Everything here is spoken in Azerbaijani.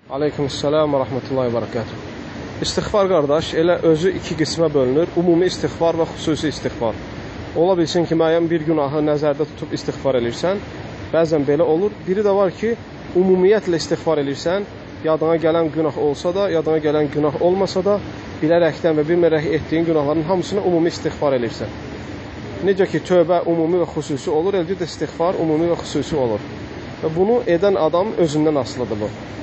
Aleykümselam və rəhmətullahi və bərəkətuh. İstiğfar qardaş, elə özü iki qismə bölünür. Ümumi istiğfar və xüsusi istiğfar. Ola bilsin ki, müəyyən bir günahı nəzərdə tutub istiğfar edirsən. Bəzən belə olur. Biri də var ki, ümumiyyətlə istiğfar edirsən. Yadına gələn günah olsa da, yadına gələn günah olmasa da, bilərəkdən və bilmərək etdiyin günahların hamısını ümumi istiğfar edirsən. Necə ki, tövbə ümumi və xüsusi olur, eləcə də istiğfar ümumi və xüsusi olur. Və bunu edən adam özündən asılıdır bu.